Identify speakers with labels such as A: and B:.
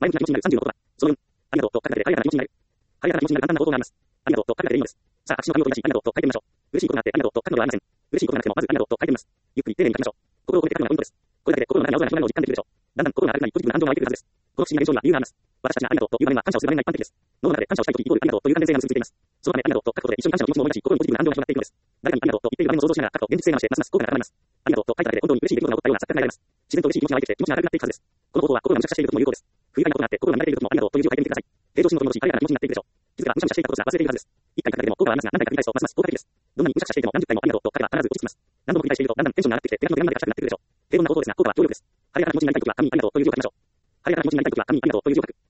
A: 前向きな気持ちになる36は、その4、ありがとうと書くだけで軽やかな気持ちになる。軽やかな気持ちになる簡単な方法があります。ありがとうと書くだけでいいのです。さあ、私の紙を取り出し、ありがとうと書いてみましょう。嬉しいことがあってありがとうと書くのではありません。嬉しいことがなくても、まずありがとうと書いてみます。ゆっくり丁寧に書きましょう。心を込めて書くのがポイントです。これだけで心の中に青空が広がるのを実感できるでしょう。だんだん心が明るくなり、ポジティブな感情が湧いてくるはずです。この不思議な現象には理由があります。私たちがありがとうという場面は感謝をする場面が一般的です。脳の中で感謝をしたいときイコールありがとうという関連性が結びついています。そのためありがとうと書くことで一緒に感謝の気持ちも思い出し、心にポジティブな感情が広がっていくのです。誰かにありがとうと言っている場面を想像しながら書くと現実性が増して、ますます効果が高まります。ありがとうと書いただけで本当に嬉しい出来事が起こったような錯覚が得られます。自然と嬉しい気持ちが湧いてきて気持ちが明るくなっていくはずです。この方法は心が無茶化している時も有効です。不愉快なことがあって心が乱れている時もありがとうという字を書いてみてください。平常心を取り戻し、軽やかな気持ちになっていくでしょう。気づけば無茶化していたことすら忘れているはずです。一回書くだけでも効果はありますが、何回か繰り返すとますます効果的です。どんなに無茶化していても何十回もありがとうと書けば必ず落ち着きます。何度も繰り返しているとだんだんテンションが上がってきて手書きの手紙まで書きたくなってくるでしょう。平凡な方法ですが効果は強力です。晴れやかな気持ちになりたい時は紙にありがとうという字を書きましょう。晴れやかな気持ちになりたい時は紙にありがとうという字を書く。